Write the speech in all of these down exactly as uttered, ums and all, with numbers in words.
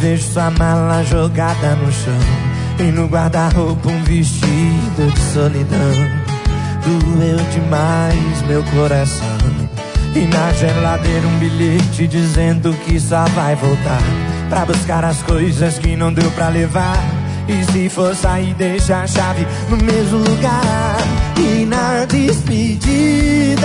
vejo sua mala jogada no chão, e no guarda-roupa um vestido de solidão. Doeu demais meu coração, e na geladeira um bilhete dizendo que só vai voltar pra buscar as coisas que não deu pra levar. E se for sair, deixa a chave no mesmo lugar. E na despedida,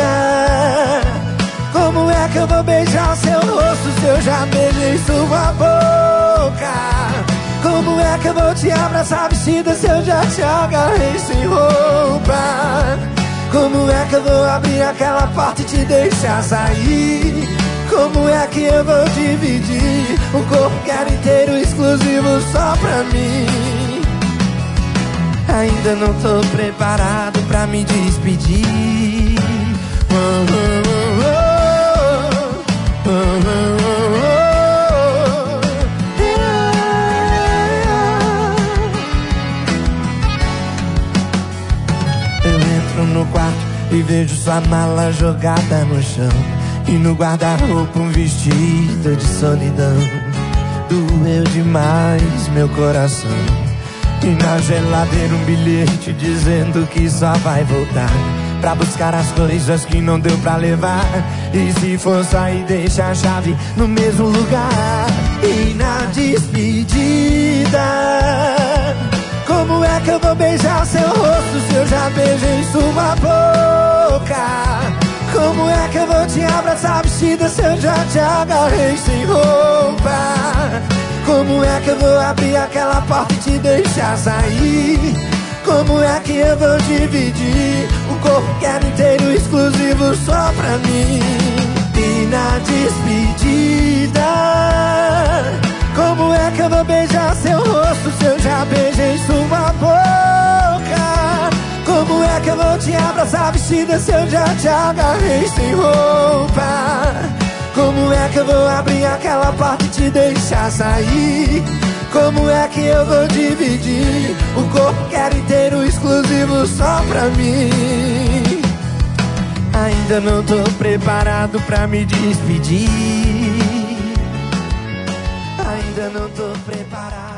como é que eu vou beijar o seu rosto se eu já beijei sua boca? Como é que eu vou te abraçar vestida se eu já te agarrei sem roupa? Como é que eu vou abrir aquela porta e te deixar sair? Como é que eu vou dividir o corpo que era inteiro, exclusivo só pra mim? Ainda não tô preparado pra me despedir. Oh, oh, oh, oh, oh, oh, oh. Eu entro no quarto e vejo sua mala jogada no chão, e no guarda-roupa um vestido de solidão. Doeu demais meu coração, e na geladeira um bilhete dizendo que só vai voltar pra buscar as coisas que não deu pra levar. E se for sair, deixa a chave no mesmo lugar. E na despedida, como é que eu vou beijar o seu rosto se eu já beijei sua boca? Como é que eu vou te abraçar vestida se eu já te agarrei sem roupa? Como é que eu vou abrir aquela porta e te deixar sair? Como é que eu vou dividir o corpo que era inteiro, exclusivo só pra mim? E na despedida, como é que eu vou beijar seu rosto se eu já beijei sua boca? Como é que eu vou te abraçar vestida se eu já te agarrei sem roupa? Como é que eu vou abrir aquela porta e te deixar sair? Como é que eu vou dividir o corpo que era inteiro, exclusivo só pra mim? Ainda não tô preparado pra me despedir. Ainda não tô preparado.